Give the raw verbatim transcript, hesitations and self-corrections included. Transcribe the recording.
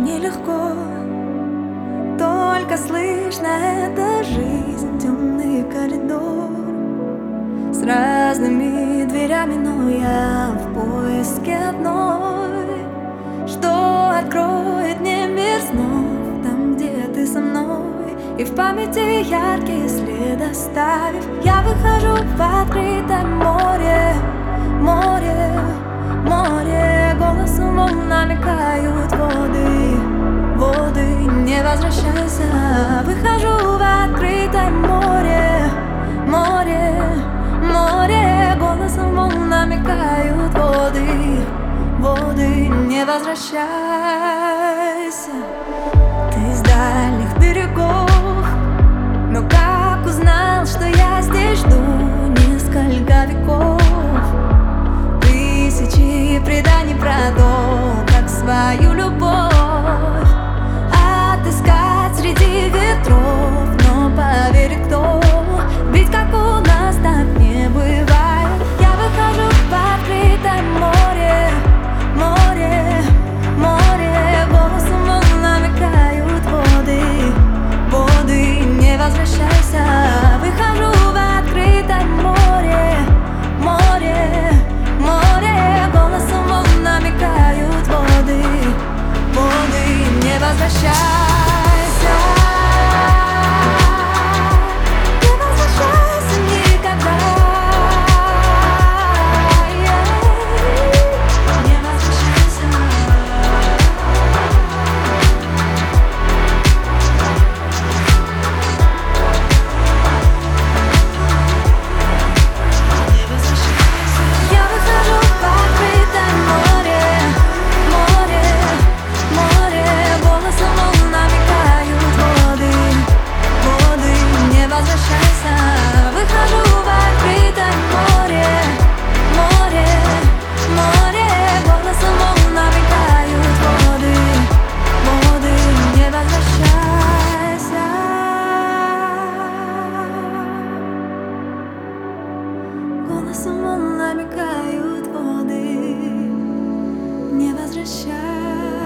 нелегко, только слышно эта жизнь, темный коридор с разными дверями, но я в поиске одной, что откроет мне мир снов, там, где ты со мной, и в памяти яркий след оставив. Я выхожу в открытое море, море, море, голосом волн намекают воды, воды, не возвращайся. Выхожу в открытое море, море, море, голосом волн намекают воды, воды, не возвращайся. Ты из дальних берегов, но как узнал, что я здесь жду несколько веков? Тысячи преданий про то, как свою любовь отыскать среди ветров. Но поверь, кто, ведь как у нас так не бывает. Я выхожу в открытое море, море, море, голосом волн намекают воды, воды, не возвращайся. Выхожу в открытое море, море, море, голосом волн намекают воды, воды, не возвращайся. Голосом волн намекают воды, не возвращайся.